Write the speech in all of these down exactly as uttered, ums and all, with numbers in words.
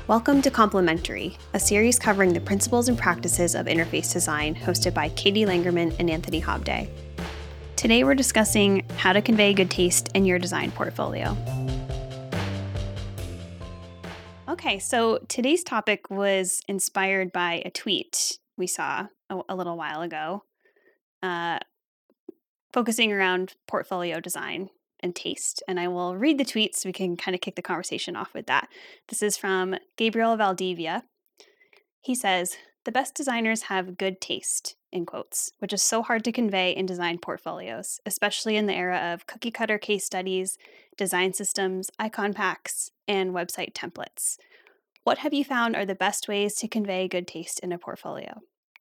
Welcome to Complementary, a series covering the principles and practices of interface design hosted by Katie Langerman and Anthony Hobday. Today we're discussing how to convey good taste in your design portfolio. Okay, so today's topic was inspired by a tweet we saw a, a little while ago, uh, focusing around portfolio design and taste. And I will read the tweet so we can kind of kick the conversation off with that. This is from Gabriel Valdivia. He says, "The best designers have good taste," in quotes, which is so hard to convey in design portfolios, especially in the era of cookie cutter case studies, design systems, icon packs, and website templates. What have you found are the best ways to convey good taste in a portfolio?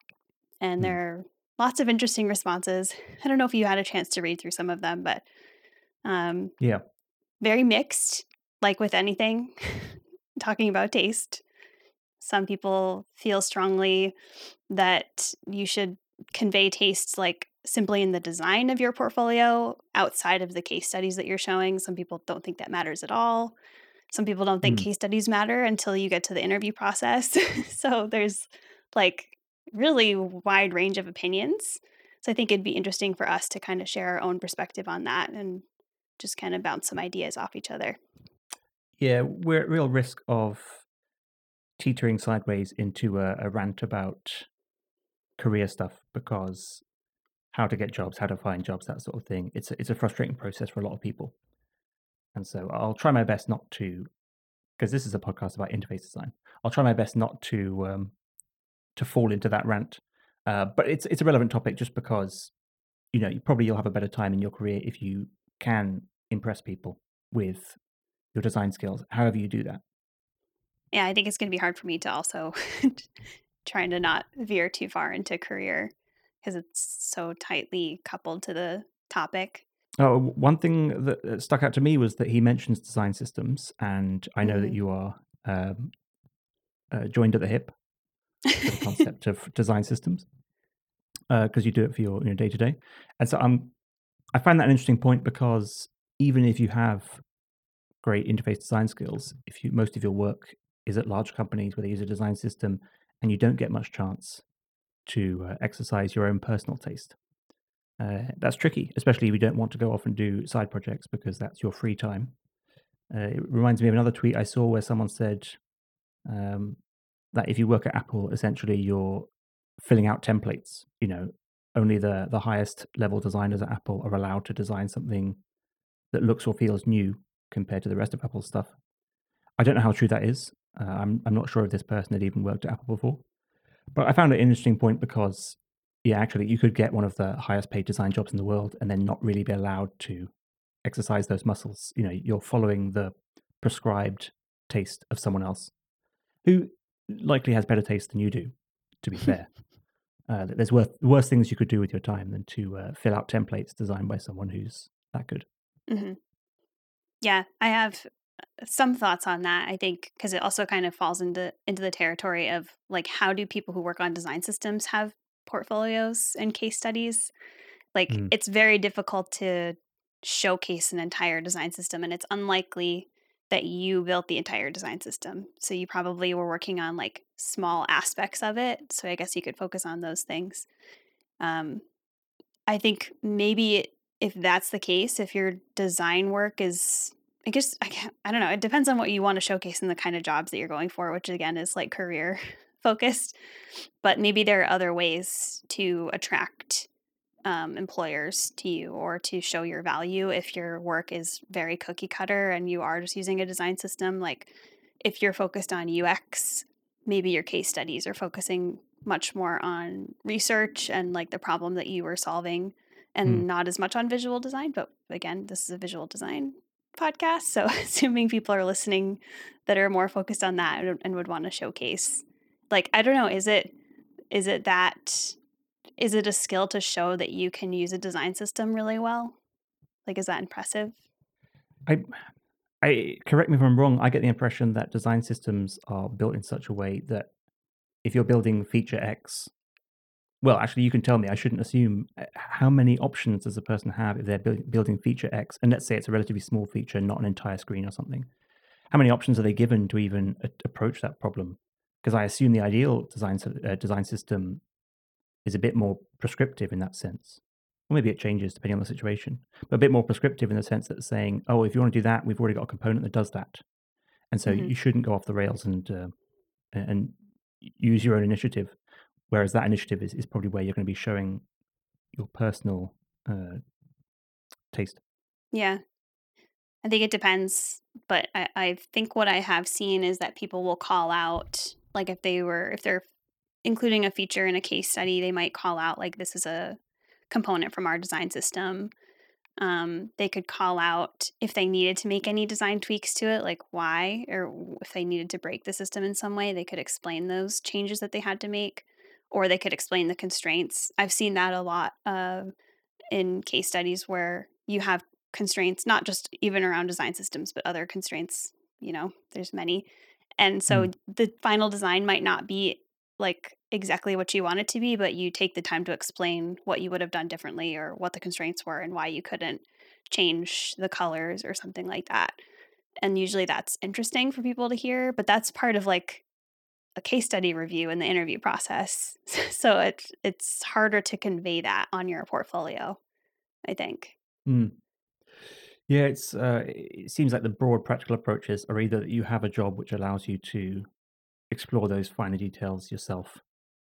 And Hmm. there are lots of interesting responses. I don't know if you had a chance to read through some of them, but um, Yeah. very mixed, like with anything, talking about taste. Some people feel strongly that you should convey taste like simply in the design of your portfolio outside of the case studies that you're showing. Some people don't think that matters at all. Some people don't think Mm. case studies matter until you get to the interview process. So there's like really wide range of opinions. So I think it'd be interesting for us to kind of share our own perspective on that and just kind of bounce some ideas off each other. Yeah, we're at real risk of teetering sideways into a, a rant about career stuff because how to get jobs, how to find jobs, that sort of thing. It's a, it's a frustrating process for a lot of people, and so I'll try my best not to, because this is a podcast about interface design. I'll try my best not to um, to fall into that rant. Uh, but it's it's a relevant topic just because you know you probably you'll have a better time in your career if you can impress people with your design skills. However you do that. Yeah, I think it's going to be hard for me to also trying to not veer too far into career because it's so tightly coupled to the topic. Oh, one thing that uh, stuck out to me was that he mentions design systems, and I know that Mm. you are um, uh, joined at the hip to the concept of design systems because you do it for your your day to day. And so I'm I find that an interesting point because even if you have great interface design skills, if you most of your work is at large companies where they use a design system, and you don't get much chance to uh, exercise your own personal taste. Uh, that's tricky, especially if you don't want to go off and do side projects because that's your free time. Uh, it reminds me of another tweet I saw where someone said um, that if you work at Apple, essentially you're filling out templates. You know, only the the highest level designers at Apple are allowed to design something that looks or feels new compared to the rest of Apple's stuff. I don't know how true that is. Uh, I'm I'm not sure if this person had even worked at Apple before, but I found it an interesting point because yeah, actually, you could get one of the highest paid design jobs in the world and then not really be allowed to exercise those muscles. You know, you're following the prescribed taste of someone else who likely has better taste than you do, to be fair. Uh, there's worth, worse things you could do with your time than to uh, fill out templates designed by someone who's that good. Hmm. Yeah, I have some thoughts on that. I think because it also kind of falls into into the territory of like how do people who work on design systems have portfolios and case studies? Like Mm. it's very difficult to showcase an entire design system, and it's unlikely that you built the entire design system. So you probably were working on like small aspects of it. So I guess you could focus on those things. Um, I think maybe if that's the case, if your design work is, I guess, I can't, I don't know. It depends on what you want to showcase and the kind of jobs that you're going for, which again is like career focused. But maybe there are other ways to attract um, employers to you or to show your value if your work is very cookie cutter and you are just using a design system. Like if you're focused on U X, maybe your case studies are focusing much more on research and like the problem that you were solving Mm. and not as much on visual design. But again, this is a visual design podcast. So assuming people are listening that are more focused on that and, and would want to showcase, like, I don't know, is it, is it that is it a skill to show that you can use a design system really well? Like, is that impressive? I, I correct me if I'm wrong. I get the impression that design systems are built in such a way that if you're building feature X, well, actually, you can tell me. I shouldn't assume. uh, How many options does a person have if they're build, building feature X? And let's say it's a relatively small feature, not an entire screen or something. how many options are they given to even a- approach that problem? Because I assume the ideal design s- uh, design system is a bit more prescriptive in that sense. Or maybe it changes depending on the situation, but a bit more prescriptive in the sense that it's saying, oh, if you want to do that, we've already got a component that does that. And so Hmm. you shouldn't go off the rails and uh, and use your own initiative. Whereas that initiative is, is probably where you're going to be showing your personal uh, taste. Yeah, I think it depends, but I, I think what I have seen is that people will call out, like if they were, if they're including a feature in a case study, they might call out like this is a component from our design system. Um, they could call out if they needed to make any design tweaks to it, like why, or w- if they needed to break the system in some way, they could explain those changes that they had to make, or they could explain the constraints. I've seen that a lot uh, in case studies where you have constraints, not just even around design systems, but other constraints. You know, there's many. And so Mm. the final design might not be like exactly what you want it to be, but you take the time to explain what you would have done differently or what the constraints were and why you couldn't change the colors or something like that. And usually that's interesting for people to hear, but that's part of like a case study review in the interview process. So it's it's harder to convey that on your portfolio, I think. Mm. Yeah, it's uh, it seems like the broad practical approaches are either that you have a job which allows you to explore those finer details yourself,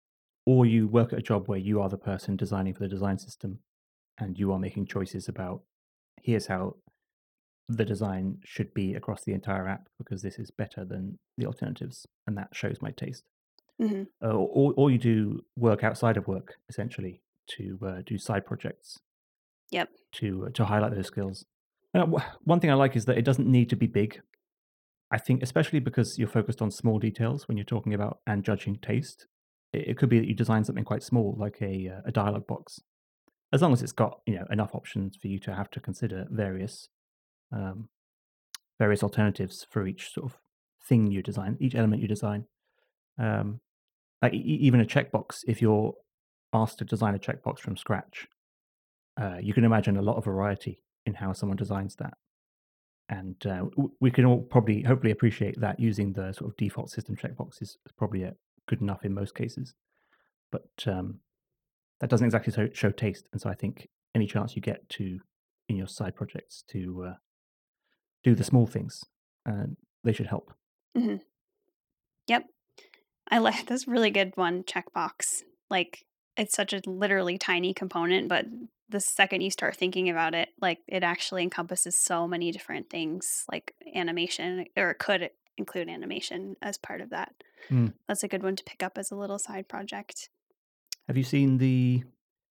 or you work at a job where you are the person designing for the design system and you are making choices about here's how the design should be across the entire app because this is better than the alternatives and that shows my taste. Hmm. Uh, or, or you do work outside of work essentially to uh, do side projects Yep. to uh, to highlight those skills. Uh, wh- one thing I like is that it doesn't need to be big. I think, especially because you're focused on small details when you're talking about and judging taste, it, it could be that you design something quite small, like a uh, a dialog box, as long as it's got you know enough options for you to have to consider various um, various alternatives for each sort of thing you design, each element you design. Um, like e- e- even a checkbox, if you're asked to design a checkbox from scratch, uh, you can imagine a lot of variety in how someone designs that. And uh, w- we can all probably, hopefully, appreciate that using the sort of default system checkbox is, is probably uh, good enough in most cases. But um, that doesn't exactly show, show taste. And so I think any chance you get to in your side projects to uh, do the small things, uh, they should help. Hmm. Yep. I like that's a really good one, checkbox. Like it's such a literally tiny component, but the second you start thinking about it, like it actually encompasses so many different things, like animation, or it could include animation as part of that. Mm. That's a good one to pick up as a little side project. Have you seen the?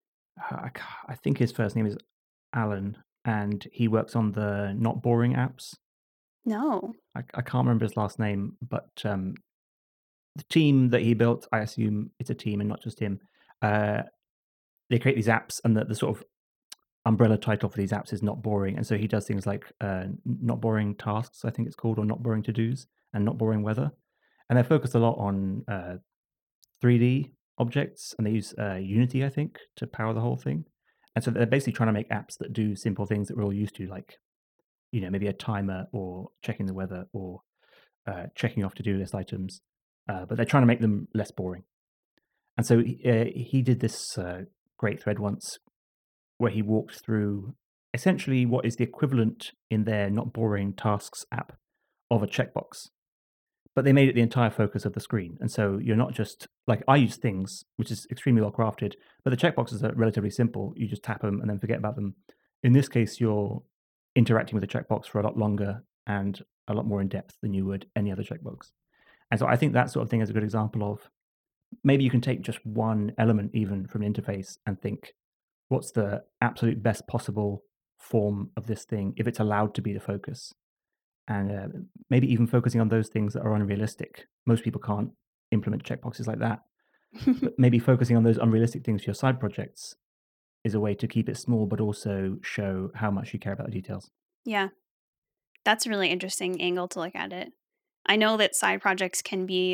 I ca- I think his first name is Alan, and he works on the Not Boring apps. No. I, I can't remember his last name, but um, the team that he built, I assume it's a team and not just him. Uh, they create these apps, and the, the sort of umbrella title for these apps is Not Boring. And so he does things like uh, Not Boring Tasks, I think it's called, or Not Boring To Dos, and Not Boring Weather. And they're focused a lot on uh, three D objects, and they use uh, Unity, I think, to power the whole thing. And so they're basically trying to make apps that do simple things that we're all used to, like you know maybe a timer or checking the weather or uh, checking off to-do list items. Uh, but they're trying to make them less boring. And so he, uh, he did this uh, great thread once where he walked through essentially what is the equivalent in their Not Boring Tasks app of a checkbox, but they made it the entire focus of the screen. And so you're not just like I use things, which is extremely well crafted, but the checkboxes are relatively simple. You just tap them and then forget about them. In this case, you're interacting with the checkbox for a lot longer and a lot more in depth than you would any other checkbox. And so I think that sort of thing is a good example of maybe you can take just one element even from an interface and think, what's the absolute best possible form of this thing if it's allowed to be the focus? And uh, maybe even focusing on those things that are unrealistic. Most people can't implement checkboxes like that, but maybe focusing on those unrealistic things for your side projects is a way to keep it small, but also show how much you care about the details. Yeah, that's a really interesting angle to look at it. I know that side projects can be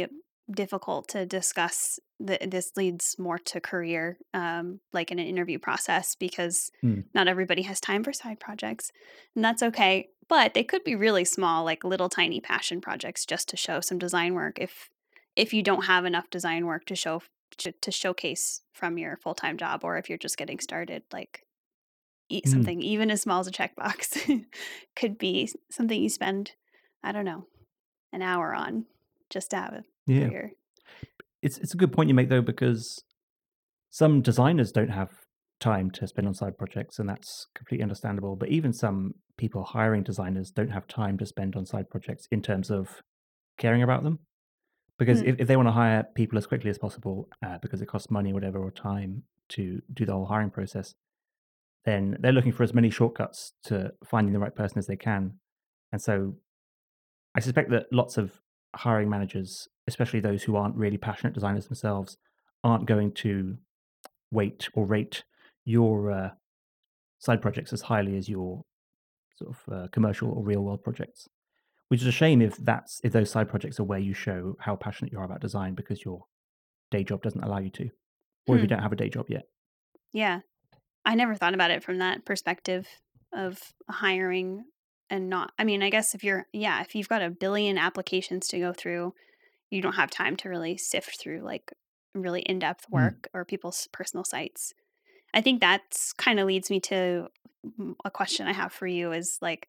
difficult to discuss. The, this leads more to career, um, like in an interview process, because Mm. not everybody has time for side projects, and that's okay. But they could be really small, like little tiny passion projects, just to show some design work. If if you don't have enough design work to show to, to showcase from your full time job, or if you're just getting started, like eat Mm. something even as small as a checkbox could be something you spend, I don't know, an hour on just to have it for Yeah. your. It's it's a good point you make though, because some designers don't have time to spend on side projects, and that's completely understandable. But even some people hiring designers don't have time to spend on side projects in terms of caring about them. Because Mm, if, if they want to hire people as quickly as possible, uh, because it costs money or whatever, or time to do the whole hiring process, then they're looking for as many shortcuts to finding the right person as they can. And so I suspect that lots of hiring managers, especially those who aren't really passionate designers themselves, aren't going to weight or rate your uh, side projects as highly as your sort of uh, commercial or real world projects. Which is a shame if that's if those side projects are where you show how passionate you are about design because your day job doesn't allow you to, or if you hmm, don't have a day job yet. yeah. I never thought about it from that perspective of hiring and not. I mean, I guess if you're, yeah, if you've got a billion applications to go through, you don't have time to really sift through like really in depth Mm. work or people's personal sites. I think that's kind of leads me to mm, a question I have for you is like,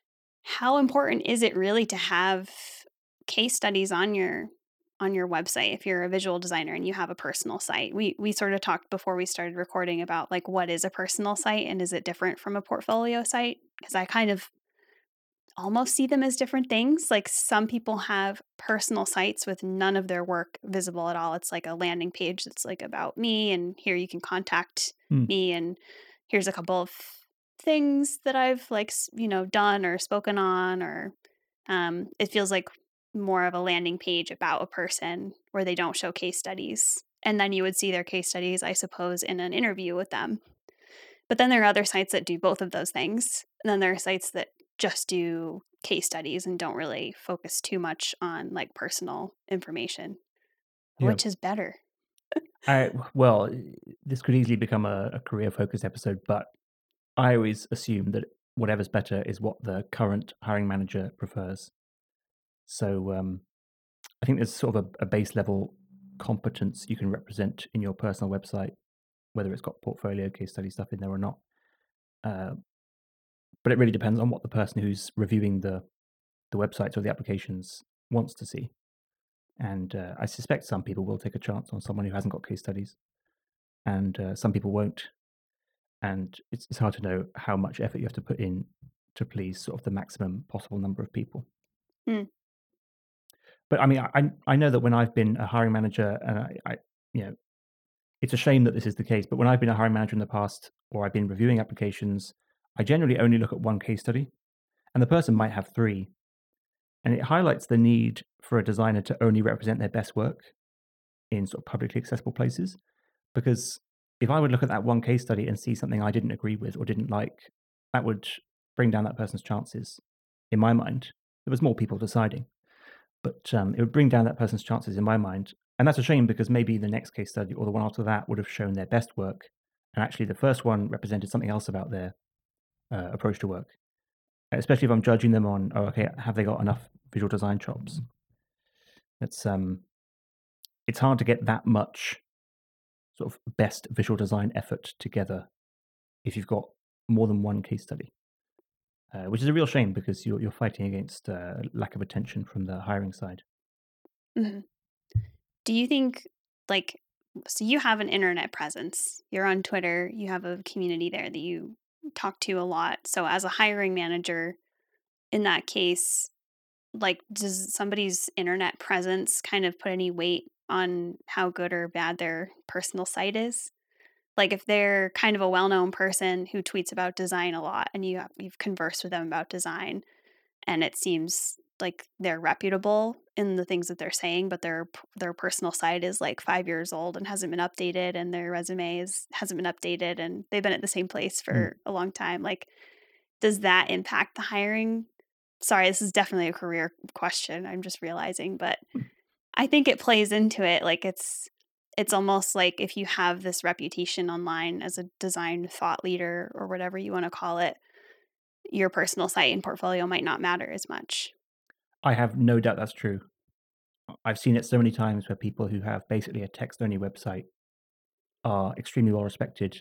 how important is it really to have case studies on your on your website if you're a visual designer and you have a personal site? We we sort of talked before we started recording about like what is a personal site and is it different from a portfolio site? Because I kind of almost see them as different things. Like some people have personal sites with none of their work visible at all. It's like a landing page that's like about me and here you can contact Mm. me and here's a couple of things that I've like, s- you know, done or spoken on or um it feels like more of a landing page about a person where they don't show case studies. And then you would see their case studies, I suppose, in an interview with them. But then there are other sites that do both of those things. And then there are sites that just do case studies and don't really focus too much on like personal information. Yeah. Which is better? I well, this could easily become a, a career focused episode, but I always assume that whatever's better is what the current hiring manager prefers. So um, I think there's sort of a, a base level competence you can represent in your personal website, whether it's got portfolio case study stuff in there or not. Uh, but it really depends on what the person who's reviewing the the websites or the applications wants to see. And uh, I suspect some people will take a chance on someone who hasn't got case studies, and uh, some people won't. And it's, it's hard to know how much effort you have to put in to please sort of the maximum possible number of people. Mm, But I mean, I I I know that when I've been a hiring manager, and I, I you know, it's a shame that this is the case. But when I've been a hiring manager in the past, or I've been reviewing applications, I generally only look at one case study, and the person might have three, and it highlights the need for a designer to only represent their best work in sort of publicly accessible places. Because if I would look at that one case study and see something I didn't agree with or didn't like, that would bring down that person's chances. In my mind, there was more people deciding, but um, it would bring down that person's chances in my mind. And that's a shame because maybe the next case study or the one after that would have shown their best work, and actually the first one represented something else about their uh, approach to work. Especially if I'm judging them on, oh, okay, have they got enough visual design chops? It's um, it's hard to get that much sort of best visual design effort together if you've got more than one case study, uh, which is a real shame because you're you're fighting against uh, lack of attention from the hiring side. mhm. Do you think like so you have an internet presence. You're on Twitter, you have a community there that you talk to a lot. So as a hiring manager in that case, like does somebody's internet presence kind of put any weight on how good or bad their personal site is? Like if they're kind of a well-known person who tweets about design a lot and you have, you've conversed with them about design and it seems like they're reputable in the things that they're saying, but their their personal site is like five years old and hasn't been updated, and their resume is hasn't been updated, and they've been at the same place Mm. for a long time. Like, does that impact the hiring? Sorry, this is definitely a career question. I'm just realizing, but I think it plays into it. Like it's it's almost like if you have this reputation online as a design thought leader or whatever you want to call it, your personal site and portfolio might not matter as much. I have no doubt that's true. I've seen it so many times where people who have basically a text-only website are extremely well respected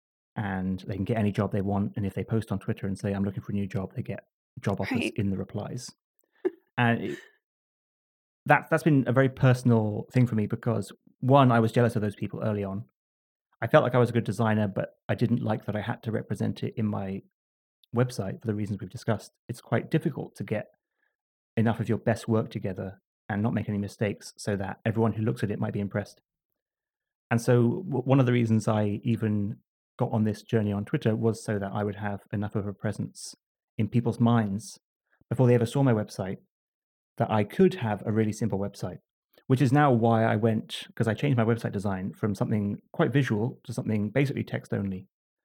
and they can get any job they want. And if they post on Twitter and say, I'm looking for a new job, they get job offers Right. in the replies. And it, that, that's been a very personal thing for me because, one, I was jealous of those people early on. I felt like I was a good designer, but I didn't like that I had to represent it in my website for the reasons we've discussed. It's quite difficult to get enough of your best work together and not make any mistakes so that everyone who looks at it might be impressed. And so, w- one of the reasons I even got on this journey on Twitter was so that I would have enough of a presence in people's minds before they ever saw my website that I could have a really simple website, which is now why I went, because I changed my website design from something quite visual to something basically text only.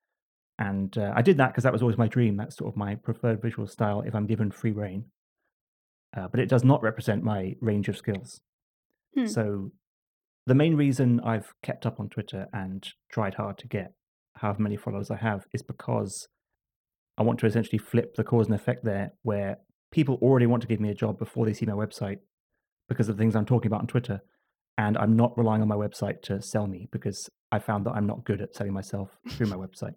And uh, I did that because that was always my dream. That's sort of my preferred visual style if I'm given free reign. Uh, but it does not represent my range of skills. Hmm. So the main reason I've kept up on Twitter and tried hard to get however many followers I have is because I want to essentially flip the cause and effect there, where people already want to give me a job before they see my website because of the things I'm talking about on Twitter. And I'm not relying on my website to sell me because I found that I'm not good at selling myself through my website.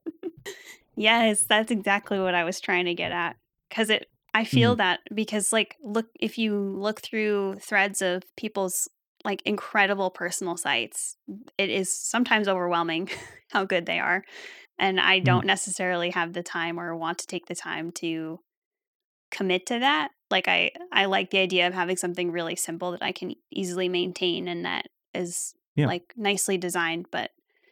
Yes, that's exactly what I was trying to get at. Cause it I feel Mm, that because like look if you look through threads of people's like incredible personal sites, it is sometimes overwhelming how good they are. And I mm, don't necessarily have the time or want to take the time to commit to that. Like I I like the idea of having something really simple that I can easily maintain and that is yeah. like nicely designed, but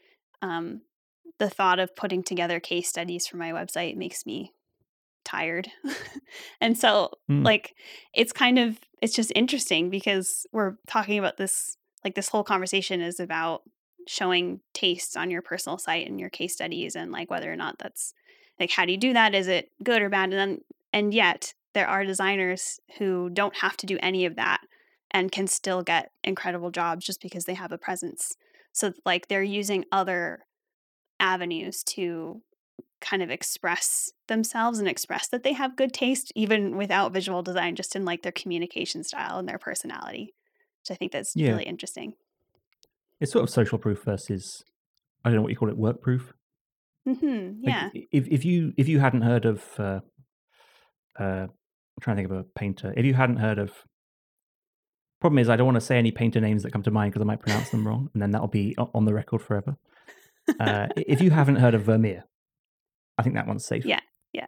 um the thought of putting together case studies for my website makes me tired. And so, Mm, like, it's kind of it's just interesting because we're talking about this like this whole conversation is about showing taste on your personal site and your case studies and like whether or not that's like how do you do that? Is it good or bad? And then and yet there are designers who don't have to do any of that and can still get incredible jobs just because they have a presence. So like they're using other avenues to kind of express themselves and express that they have good taste even without visual design, just in like their communication style and their personality, which I think that's yeah. really interesting. It's sort of social proof versus, I don't know what you call it, work proof. Hmm. Like Yeah. i- if, if you if you hadn't heard of uh, uh, I'm trying to think of a painter. If you hadn't heard of, problem is I don't want to say any painter names that come to mind because I might pronounce them wrong, and then that'll be o- on the record forever. Uh, i- if you haven't heard of Vermeer, I think that one's safe. Yeah. Yeah.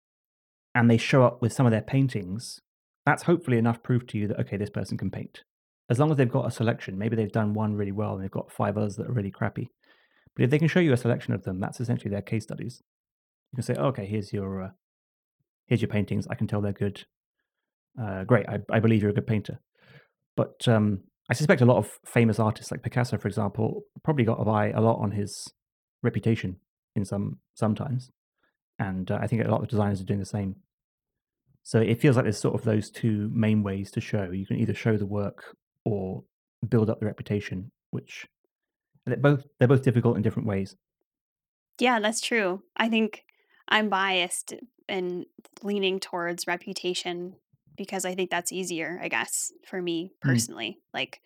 And they show up with some of their paintings, that's hopefully enough proof to you that okay, this person can paint. As long as they've got a selection, maybe they've done one really well and they've got five others that are really crappy. But if they can show you a selection of them, that's essentially their case studies. You can say, oh, okay, here's your uh, here's your paintings. I can tell they're good. Uh, great, I, I believe you're a good painter. But um, I suspect a lot of famous artists, like Picasso, for example, probably got by a lot on his reputation in some sometimes, and uh, I think a lot of designers are doing the same. So it feels like there's sort of those two main ways to show. You can either show the work or build up the reputation, which they're both they're both difficult in different ways. Yeah, that's true. I think I'm biased and leaning towards reputation because I think that's easier, I guess, for me Mm, personally. Like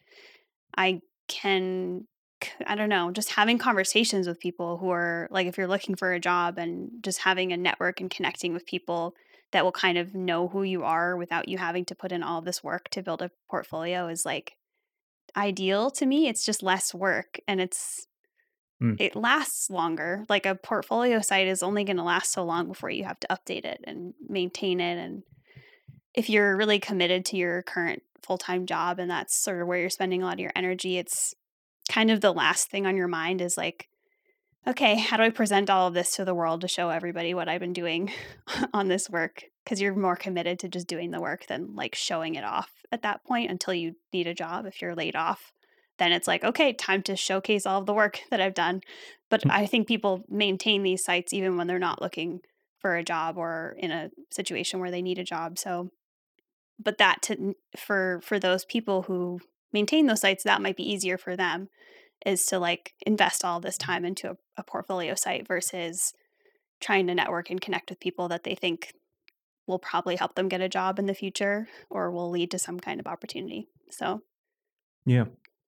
I can c I don't know, just having conversations with people who are like, if you're looking for a job and just having a network and connecting with people that will kind of know who you are without you having to put in all this work to build a portfolio is, like, ideal to me. It's just less work, and it's mm, it lasts longer. Like, a portfolio site is only gonna last so long before you have to update it and maintain it, and if you're really committed to your current full-time job and that's sort of where you're spending a lot of your energy, it's kind of the last thing on your mind is like, okay, how do I present all of this to the world to show everybody what I've been doing on this work? Because you're more committed to just doing the work than like showing it off at that point until you need a job. If you're laid off, then it's like, okay, time to showcase all of the work that I've done. But mm, I think people maintain these sites even when they're not looking for a job or in a situation where they need a job. So, but that to for for those people who maintain those sites, that might be easier for them, is to like invest all this time into a, a portfolio site versus trying to network and connect with people that they think will probably help them get a job in the future or will lead to some kind of opportunity. So Yeah.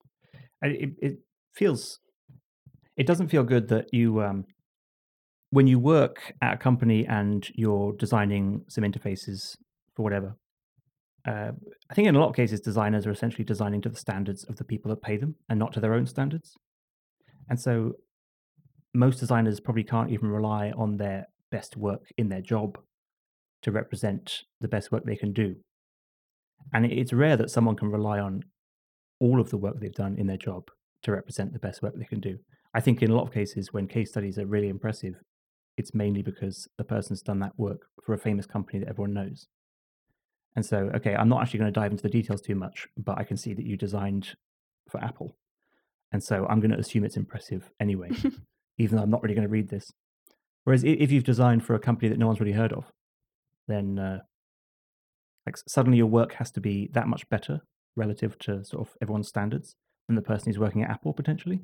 It, it feels, it doesn't feel good that you, um, when you work at a company and you're designing some interfaces for whatever, uh, I think in a lot of cases, designers are essentially designing to the standards of the people that pay them and not to their own standards. And so most designers probably can't even rely on their best work in their job to represent the best work they can do. And it's rare that someone can rely on all of the work they've done in their job to represent the best work they can do. I think in a lot of cases, when case studies are really impressive, it's mainly because the person's done that work for a famous company that everyone knows. And so, okay, I'm not actually going to dive into the details too much, but I can see that you designed for Apple. And so I'm going to assume it's impressive anyway, even though I'm not really going to read this. Whereas if you've designed for a company that no one's really heard of, then uh, like suddenly your work has to be that much better relative to sort of everyone's standards than the person who's working at Apple potentially,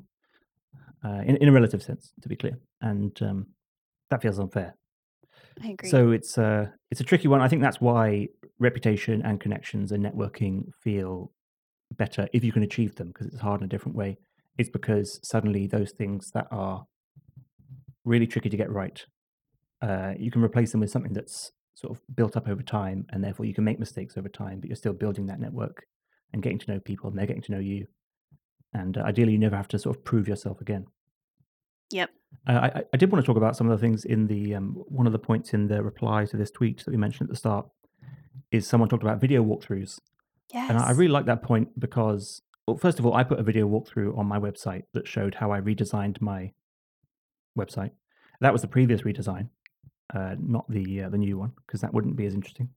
uh, in, in a relative sense, to be clear. And um, that feels unfair. I agree. So it's uh, it's a tricky one. I think that's why reputation and connections and networking feel better if you can achieve them, because it's hard in a different way. It's because suddenly those things that are really tricky to get right, uh, you can replace them with something that's sort of built up over time, and therefore you can make mistakes over time, but you're still building that network and getting to know people, and they're getting to know you. And uh, ideally, you never have to sort of prove yourself again. Yep. Uh, I, I did want to talk about some of the things in the um, one of the points in the reply to this tweet that we mentioned at the start is someone talked about video walkthroughs. Yes. And I, I really like that point because, well, first of all, I put a video walkthrough on my website that showed how I redesigned my website. That was the previous redesign, uh, not the uh, the new one, because that wouldn't be as interesting.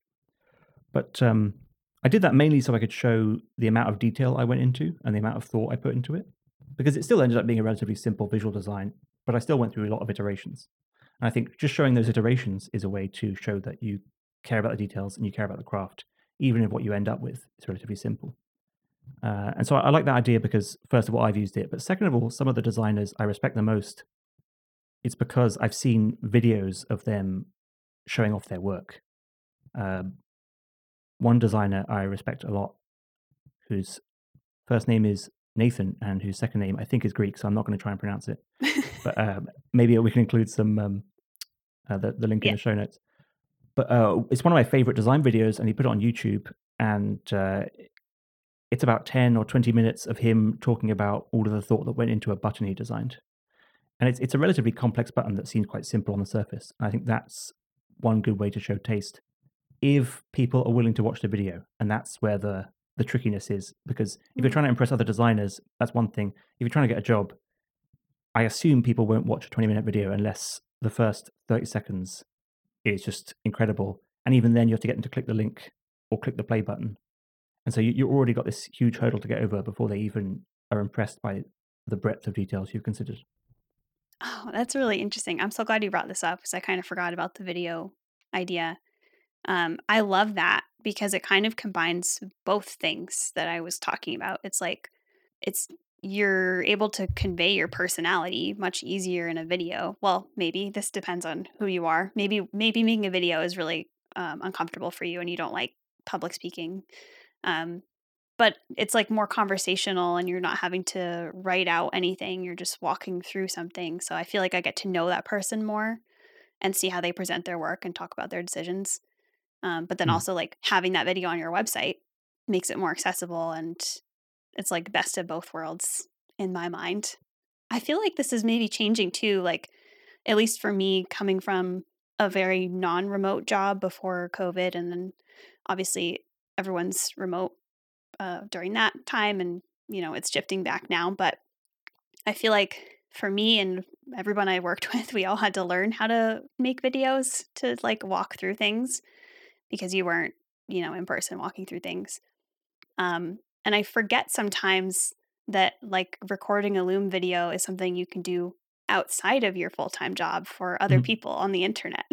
But um, I did that mainly so I could show the amount of detail I went into and the amount of thought I put into it, because it still ended up being a relatively simple visual design, but I still went through a lot of iterations. And I think just showing those iterations is a way to show that you care about the details and you care about the craft, even if what you end up with is relatively simple. Uh, and so I, I like that idea because, first of all, I've used it, but second of all, some of the designers I respect the most, it's because I've seen videos of them showing off their work. Um, one designer I respect a lot, whose first name is Nathan and whose second name I think is Greek, so I'm not going to try and pronounce it. But um, maybe we can include some um, uh, the, the link in Yeah. the show notes. But uh, it's one of my favorite design videos, and he put it on YouTube, and uh, it's about ten or twenty minutes of him talking about all of the thought that went into a button he designed. And it's it's a relatively complex button that seems quite simple on the surface. And I think that's one good way to show taste if people are willing to watch the video. And that's where the the trickiness is, because if you're Mm. trying to impress other designers, that's one thing. If you're trying to get a job, I assume people won't watch a twenty minute video unless the first thirty seconds is just incredible. And even then, you have to get them to click the link or click the play button. And so you, you already got this huge hurdle to get over before they even are impressed by the breadth of details you've considered. Oh, that's really interesting. I'm so glad you brought this up because I kind of forgot about the video idea. Um, I love that because it kind of combines both things that I was talking about. It's like it's you're able to convey your personality much easier in a video. Well, maybe this depends on who you are. Maybe maybe making a video is really um, uncomfortable for you and you don't like public speaking. Um, but it's like more conversational and you're not having to write out anything. You're just walking through something. So I feel like I get to know that person more and see how they present their work and talk about their decisions. Um, but then Hmm. also like having that video on your website makes it more accessible and it's like best of both worlds in my mind. I feel like this is maybe changing too, like at least for me coming from a very non-remote job before COVID and then obviously everyone's remote uh, during that time and you know it's shifting back now, but I feel like for me and everyone I worked with, we all had to learn how to make videos to like walk through things because you weren't, you know, in person walking through things. Um, and I forget sometimes that like recording a Loom video is something you can do outside of your full-time job for other Mhm. people on the internet.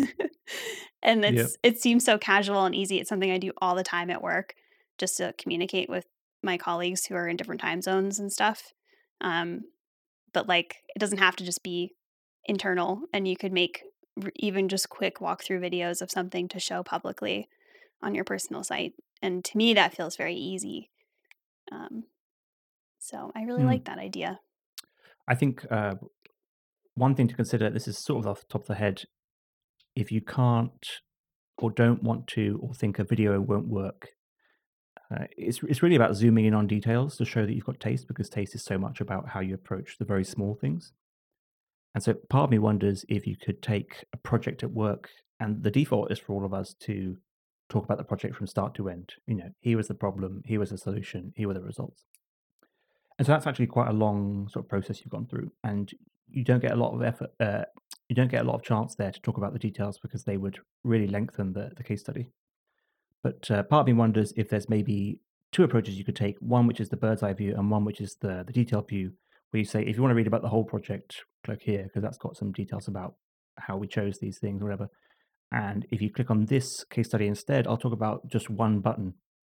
And Yep. it's it seems so casual and easy. It's something I do all the time at work just to communicate with my colleagues who are in different time zones and stuff. Um, but like it doesn't have to just be internal, and you could make r- even just quick walkthrough videos of something to show publicly on your personal site. And to me, that feels very easy. Um, so I really like Mm. that idea. I think uh, one thing to consider, this is sort of off the top of the head, if you can't or don't want to or think a video won't work, uh, it's, it's really about zooming in on details to show that you've got taste, because taste is so much about how you approach the very small things. And so part of me wonders if you could take a project at work, and the default is for all of us to talk about the project from start to end. You know, here was the problem, here was the solution, here were the results. And so that's actually quite a long sort of process you've gone through, and you don't get a lot of effort. Uh, you don't get a lot of chance there to talk about the details because they would really lengthen the, the case study. But uh, part of me wonders if there's maybe two approaches you could take: one which is the bird's eye view, and one which is the the detailed view, where you say, if you want to read about the whole project, click here because that's got some details about how we chose these things or whatever. And if you click on this case study instead, I'll talk about just one button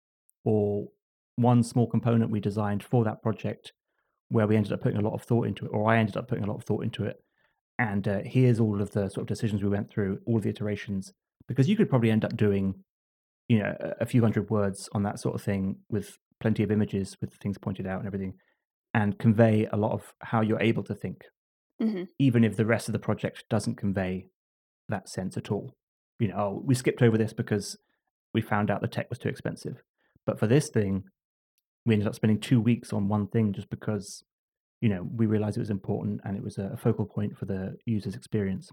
or one small component we designed for that project where we ended up putting a lot of thought into it, or I ended up putting a lot of thought into it. And uh, here's all of the sort of decisions we went through, all of the iterations, because you could probably end up doing, you know, a, a few hundred words on that sort of thing with plenty of images with things pointed out and everything, and convey a lot of how you're able to think, Hmm. even if the rest of the project doesn't convey that sense at all. You know, oh, we skipped over this because we found out the tech was too expensive. But for this thing, we ended up spending two weeks on one thing just because, you know, we realized it was important and it was a focal point for the user's experience.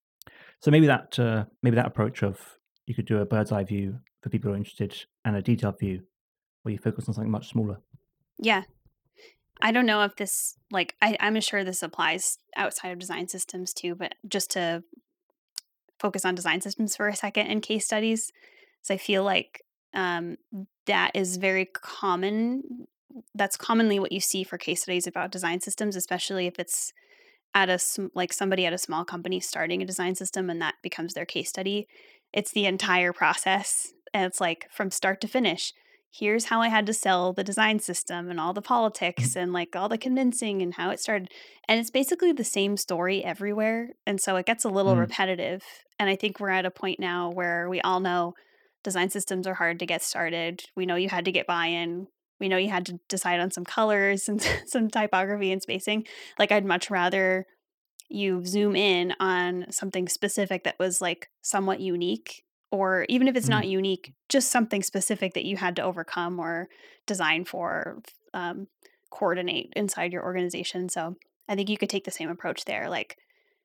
So maybe that uh, maybe that approach of, you could do a bird's eye view for people who are interested and a detailed view where you focus on something much smaller. Yeah. I don't know if this, like, I, I'm sure this applies outside of design systems too, but just to focus on design systems for a second and case studies. So I feel like um, that is very common. That's commonly what you see for case studies about design systems, especially if it's at a sm- like somebody at a small company starting a design system and that becomes their case study. It's the entire process, and it's like from start to finish. Here's how I had to sell the design system and all the politics Mhm. and like all the convincing and how it started. And it's basically the same story everywhere. And so it gets a little Mm, repetitive. And I think we're at a point now where we all know design systems are hard to get started. We know you had to get buy in. We know you had to decide on some colors and some typography and spacing. Like, I'd much rather you zoom in on something specific that was like somewhat unique, or even if it's mm, not unique, just something specific that you had to overcome or design for, um, coordinate inside your organization. So I think you could take the same approach there. Like,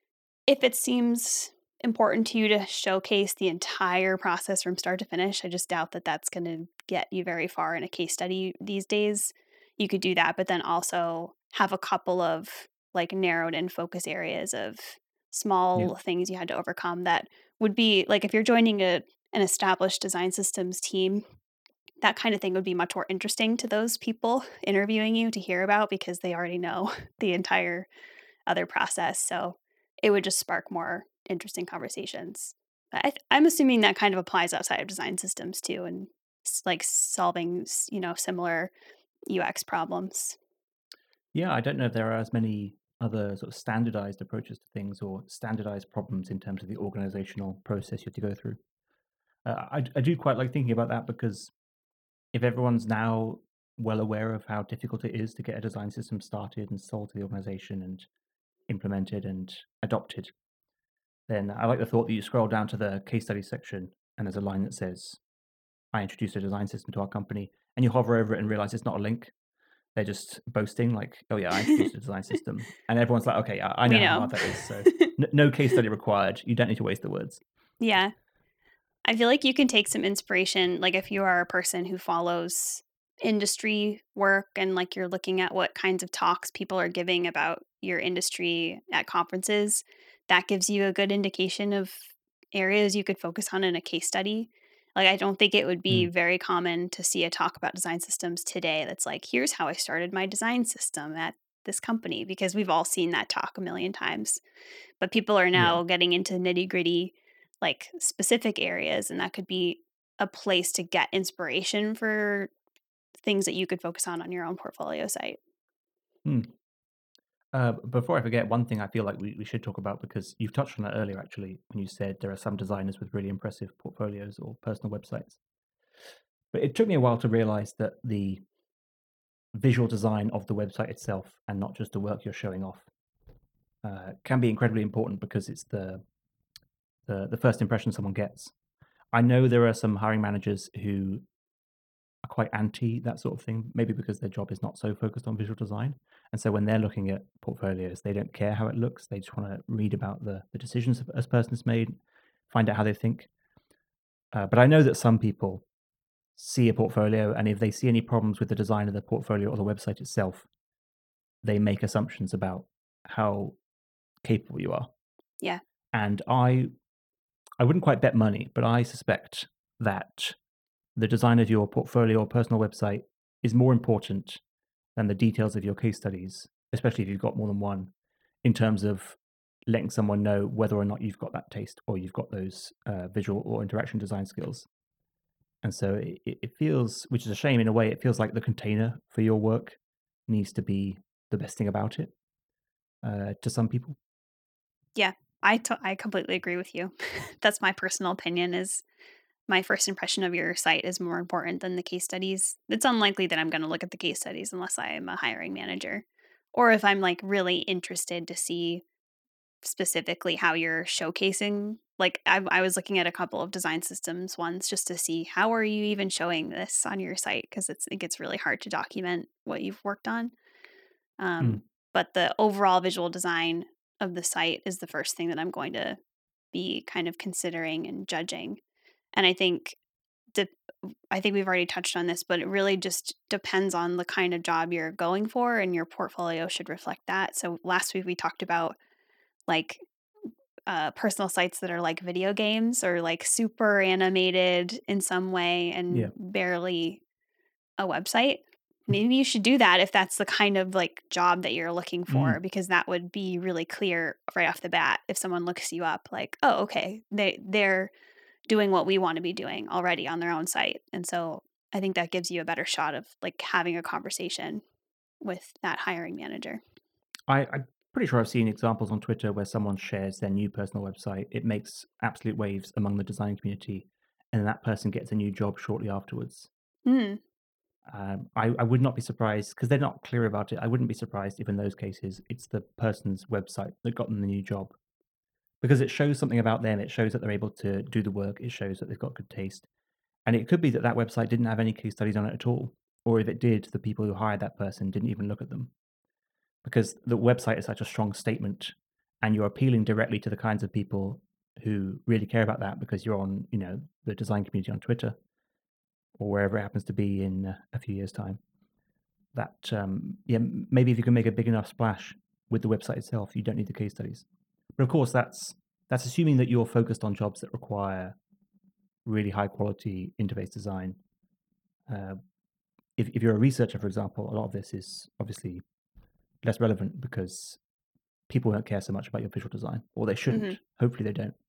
if it seems important to you to showcase the entire process from start to finish, I just doubt that that's going to get you very far in a case study these days. You could do that, but then also have a couple of like narrowed in focus areas of yeah. small things you had to overcome that would be like, if you're joining a an established design systems team, that kind of thing would be much more interesting to those people interviewing you to hear about because they already know the entire other process. So it would just spark more interesting conversations. But I th- I'm assuming that kind of applies outside of design systems too, and s- like solving s- you know similar U X problems. Yeah, I don't know if there are as many other sort of standardized approaches to things or standardized problems in terms of the organizational process you have to go through. Uh, I, I do quite like thinking about that, because if everyone's now well aware of how difficult it is to get a design system started and sold to the organization and implemented and adopted, then I like the thought that you scroll down to the case study section and there's a line that says, I introduced a design system to our company, and you hover over it and realize it's not a link. They're just boasting like, "Oh yeah, I introduced a design system," and everyone's like, "Okay, I, I We know how know. hard that is." So n- no case study required. You don't need to waste the words. Yeah. I feel like you can take some inspiration, like if you are a person who follows industry work and like you're looking at what kinds of talks people are giving about your industry at conferences, that gives you a good indication of areas you could focus on in a case study. Like, I don't think it would be Mm, very common to see a talk about design systems today that's like, here's how I started my design system at this company, because we've all seen that talk a million times. But people are yeah. now getting into nitty-gritty, like, specific areas, and that could be a place to get inspiration for things that you could focus on on your own portfolio site. Hmm. Uh, before I forget, one thing I feel like we, we should talk about, because you've touched on it earlier, actually, when you said there are some designers with really impressive portfolios or personal websites. But it took me a while to realize that the visual design of the website itself, and not just the work you're showing off, uh, can be incredibly important, because it's the, the the first impression someone gets. I know there are some hiring managers who are quite anti that sort of thing, maybe because their job is not so focused on visual design. And so when they're looking at portfolios, they don't care how it looks. They just want to read about the, the decisions a person has made, find out how they think. Uh, but I know that some people see a portfolio, and if they see any problems with the design of the portfolio or the website itself, they make assumptions about how capable you are. Yeah. And I I wouldn't quite bet money, but I suspect that the design of your portfolio or personal website is more important than the details of your case studies, especially if you've got more than one, in terms of letting someone know whether or not you've got that taste or you've got those uh, visual or interaction design skills. And so it, it feels, which is a shame in a way, it feels like the container for your work needs to be the best thing about it uh, to some people. Yeah. I to- I completely agree with you. That's my personal opinion is my first impression of your site is more important than the case studies. It's unlikely that I'm going to look at the case studies unless I am a hiring manager or if I'm like really interested to see specifically how you're showcasing. Like I, I was looking at a couple of design systems ones just to see how are you even showing this on your site because it's it gets really hard to document what you've worked on. Mm, Um, but the overall visual design of the site is the first thing that I'm going to be kind of considering and judging. And I think the I think we've already touched on this, but it really just depends on the kind of job you're going for, and your portfolio should reflect that. So last week we talked about like uh, personal sites that are like video games or like super animated in some way yeah. and barely a website. Maybe you should do that if that's the kind of like job that you're looking Mm, for, because that would be really clear right off the bat if someone looks you up like, oh, okay, they they're doing what we want to be doing already on their own site. And so I think that gives you a better shot of like having a conversation with that hiring manager. I, I'm pretty sure I've seen examples on Twitter where someone shares their new personal website. It makes absolute waves among the design community, and then that person gets a new job shortly afterwards. Mm, Um, I, I would not be surprised, because they're not clear about it. I wouldn't be surprised if in those cases it's the person's website that got them the new job, because it shows something about them. It shows that they're able to do the work. It shows that they've got good taste. And it could be that that website didn't have any case studies on it at all. Or if it did, the people who hired that person didn't even look at them, because the website is such a strong statement, and you're appealing directly to the kinds of people who really care about that, because you're on, you know, the design community on Twitter or wherever it happens to be in uh, a few years' time. That um, yeah, m- maybe if you can make a big enough splash with the website itself, you don't need the case studies. But of course, that's that's assuming that you're focused on jobs that require really high quality interface design. Uh, if if you're a researcher, for example, a lot of this is obviously less relevant, because people won't care so much about your visual design, or they shouldn't. hmm Hopefully, they don't.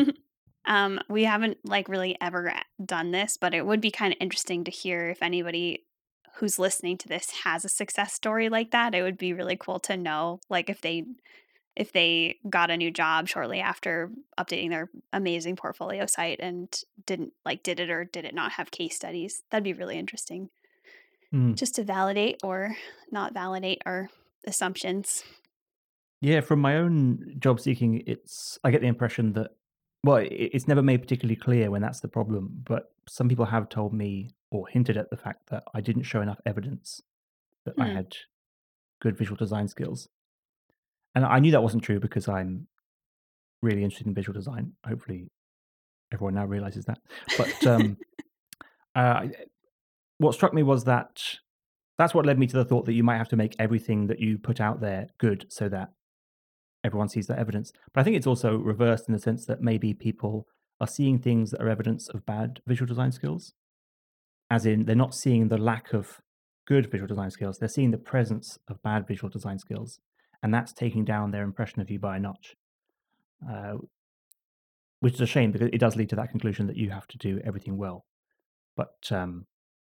um, we haven't like really ever done this, but it would be kind of interesting to hear if anybody who's listening to this has a success story like that. It would be really cool to know, like if they if they got a new job shortly after updating their amazing portfolio site and didn't like did it or did it not have case studies. That'd be really interesting Mm. just to validate or not validate our assumptions. Yeah, from my own job seeking, it's I get the impression that, well, it, it's never made particularly clear when that's the problem, but some people have told me or hinted at the fact that I didn't show enough evidence that I Hmm. had good visual design skills. And I knew that wasn't true, because I'm really interested in visual design. Hopefully, everyone now realizes that. But um, uh, what struck me was that that's what led me to the thought that you might have to make everything that you put out there good, so that everyone sees that evidence. But I think it's also reversed, in the sense that maybe people are seeing things that are evidence of bad visual design skills, as in they're not seeing the lack of good visual design skills, they're seeing the presence of bad visual design skills. And that's taking down their impression of you by a notch, uh, which is a shame, because it does lead to that conclusion that you have to do everything well. But um,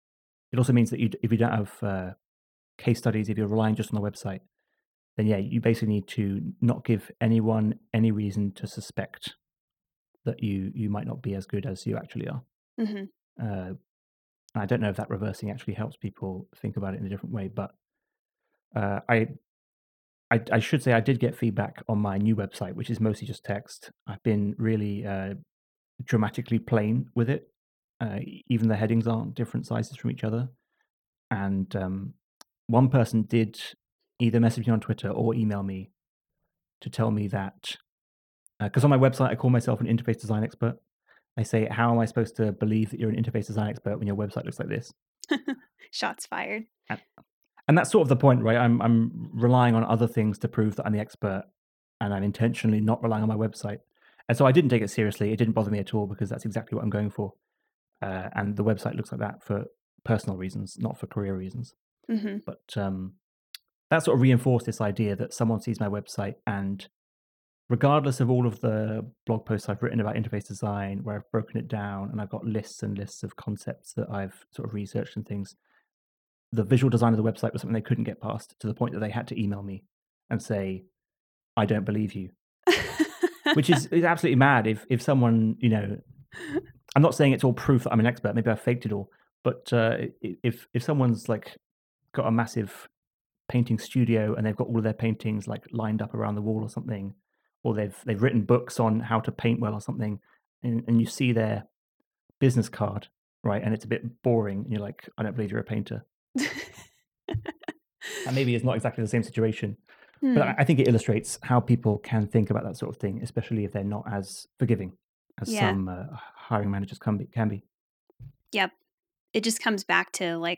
it also means that you, if you don't have uh, case studies, if you're relying just on the website, then yeah, you basically need to not give anyone any reason to suspect that you you might not be as good as you actually are. hmm Uh, I don't know if that reversing actually helps people think about it in a different way, but uh, I, I I should say I did get feedback on my new website, which is mostly just text. I've been really uh, dramatically plain with it. Uh, e- even the headings aren't different sizes from each other. And um, one person did either message me on Twitter or email me to tell me that because on my website I call myself an interface design expert. I say, how am I supposed to believe that you're an interface design expert when your website looks like this? Shots fired. And, and that's sort of the point, right? I'm I'm relying on other things to prove that I'm the expert, and I'm intentionally not relying on my website. And so I didn't take it seriously. It didn't bother me at all because that's exactly what I'm going for. Uh, and the website looks like that for personal reasons, not for career reasons. hmm But um, that sort of reinforced this idea that someone sees my website and regardless of all of the blog posts I've written about interface design, where I've broken it down and I've got lists and lists of concepts that I've sort of researched and things, the visual design of the website was something they couldn't get past to the point that they had to email me and say, I don't believe you, which is, is absolutely mad. If, if someone, you know, I'm not saying it's all proof that I'm an expert, maybe I faked it all, but uh, i- if, if someone's like got a massive painting studio and they've got all of their paintings like lined up around the wall or something, or they've they've written books on how to paint well or something, and, and you see their business card, right, and it's a bit boring, and you're like, I don't believe you're a painter. And maybe it's not exactly the same situation, but I, Hmm. I think it illustrates how people can think about that sort of thing, especially if they're not as forgiving as Yeah. some uh, hiring managers can be. Can be. Yep. It just comes back to like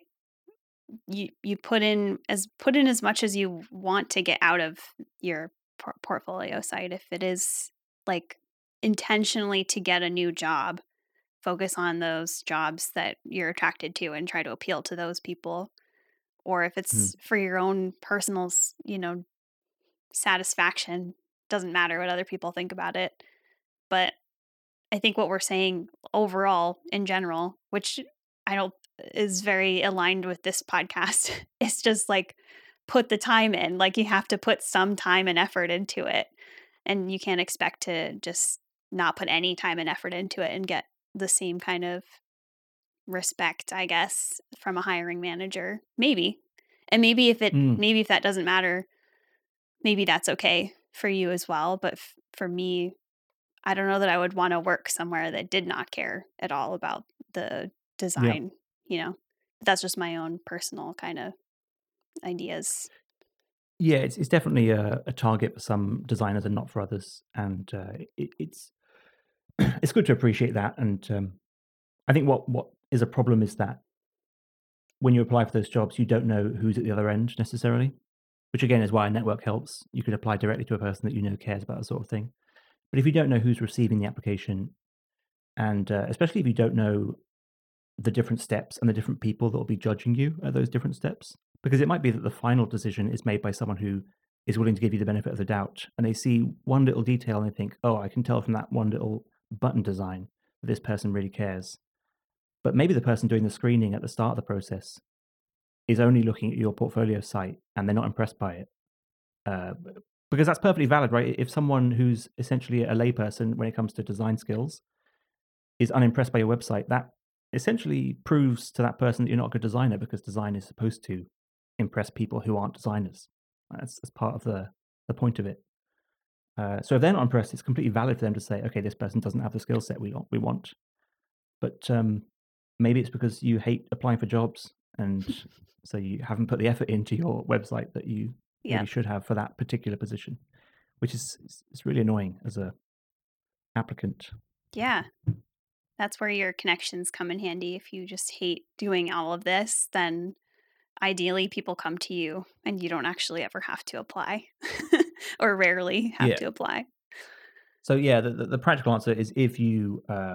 you you put in as put in as much as you want to get out of your por- portfolio site. If it is like intentionally to get a new job, focus on those jobs that you're attracted to and try to appeal to those people. Or if Mm. it's for your own personal, s- you know, satisfaction, doesn't matter what other people think about it. But I think what we're saying overall in general, which I don't is very aligned with this podcast, is just like put the time in. Like you have to put some time and effort into it. And you can't expect to just not put any time and effort into it and get the same kind of respect, I guess, from a hiring manager. Maybe. And maybe if it Mm. maybe if that doesn't matter, maybe that's okay for you as well, but f- for me, I don't know that I would wanna work somewhere that did not care at all about the Yeah. design, you know? That's just my own personal kinda ideas. Yeah, it's it's definitely a, a target for some designers and not for others, and uh, it, it's it's good to appreciate that. And um, I think what what is a problem is that when you apply for those jobs, you don't know who's at the other end necessarily, which again is why a network helps. You could apply directly to a person that you know cares about that sort of thing. But if you don't know who's receiving the application, and uh, especially if you don't know the different steps and the different people that will be judging you at those different steps, because it might be that the final decision is made by someone who is willing to give you the benefit of the doubt, and they see one little detail and they think, oh, I can tell from that one little button design that this person really cares. But maybe the person doing the screening at the start of the process is only looking at your portfolio site and they're not impressed by it. Uh, because that's perfectly valid, right? If someone who's essentially a layperson when it comes to design skills is unimpressed by your website, that essentially proves to that person that you're not a good designer because design is supposed to impress people who aren't designers. That's, that's part of the, the point of it. Uh, so if they're not impressed, it's completely valid for them to say, okay, this person doesn't have the skill set we want. We want. But um, maybe it's because you hate applying for jobs, and so you haven't put the effort into your website that you maybe Yep. should have for that particular position, which is it's it's really annoying as a applicant. Yeah. That's where your connections come in handy. If you just hate doing all of this, then ideally people come to you and you don't actually ever have to apply or rarely have Yeah. to apply. So yeah, the, the, the practical answer is if you uh,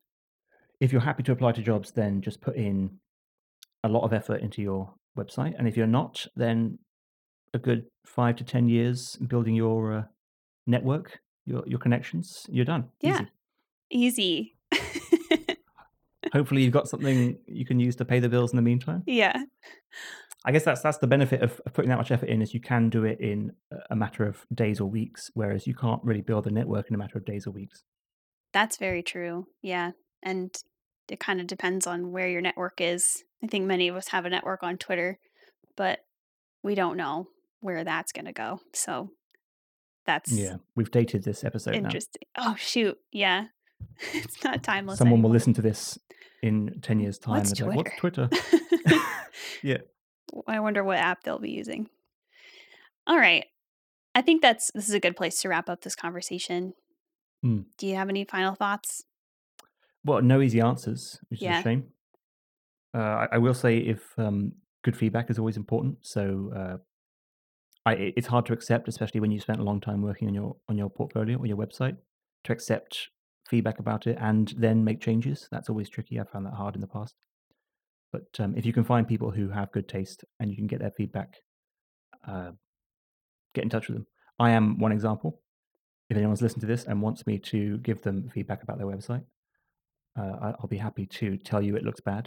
if you're happy to apply to jobs, then just put in a lot of effort into your website, and if you're not, then a good five to ten years building your uh, network, your your connections, you're done. Yeah. Easy. Easy. Hopefully you've got something you can use to pay the bills in the meantime. Yeah. I guess that's that's the benefit of, of putting that much effort in, is you can do it in a matter of days or weeks, whereas you can't really build a network in a matter of days or weeks. That's very true. Yeah. And it kind of depends on where your network is. I think many of us have a network on Twitter, but we don't know where that's going to go. So that's Yeah, we've dated this episode now. interesting. Oh, shoot. Yeah. It's not timeless Someone will anymore. listen to this in ten years' time. What's They're like, what's Twitter? Twitter? Yeah. I wonder what app they'll be using. All right. I think that's this is a good place to wrap up this conversation. Mm. Do you have any final thoughts? Well, no easy answers, which is Yeah. a shame. Uh, I, I will say if um, good feedback is always important. So uh, I, it- it's hard to accept, especially when you spent a long time working on your on your portfolio or your website, to accept feedback about it and then make changes. That's always tricky. I found that hard in the past. But um, if you can find people who have good taste and you can get their feedback, uh, get in touch with them. I am one example. If anyone's listened to this and wants me to give them feedback about their website, uh, I- I'll be happy to tell you it looks bad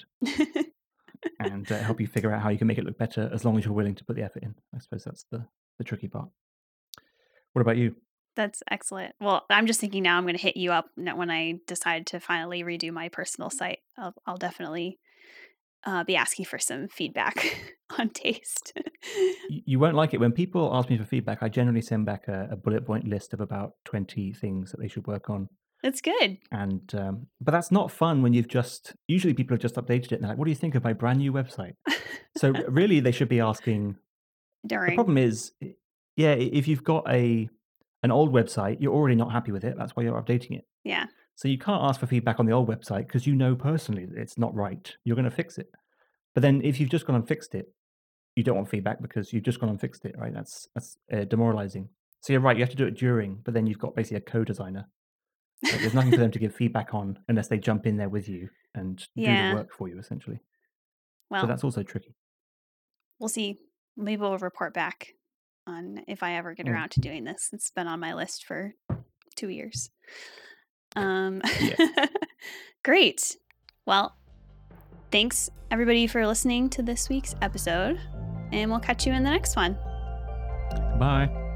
and uh, help you figure out how you can make it look better, as long as you're willing to put the effort in. I suppose that's the, the tricky part. What about you? That's excellent. Well, I'm just thinking now I'm going to hit you up when I decide to finally redo my personal site. I'll, I'll definitely uh, be asking for some feedback on taste. Y- You won't like it. When people ask me for feedback, I generally send back a, a bullet point list of about twenty things that they should work on. That's good. And um, but that's not fun when you've just usually people have just updated it and they're like, what do you think of my brand new website? So really they should be asking. The During. problem is, i- yeah, i- if you've got a an old website, you're already not happy with it. That's why you're updating it. Yeah. So you can't ask for feedback on the old website because you know personally that it's not right. You're going to fix it. But then if you've just gone and fixed it, you don't want feedback because you've just gone and fixed it, right? That's that's uh, demoralizing. So you're right. You have to do it during, but then you've got basically a co-designer. Like, there's nothing for them to give feedback on unless they jump in there with you and do Yeah. the work for you, essentially. Well, So that's also tricky. we'll see. Maybe we'll report back on if I ever get Mm. around to doing this. It's been on my list for two years. Um, Yeah. Great. Well, thanks everybody for listening to this week's episode, and we'll catch you in the next one. Bye.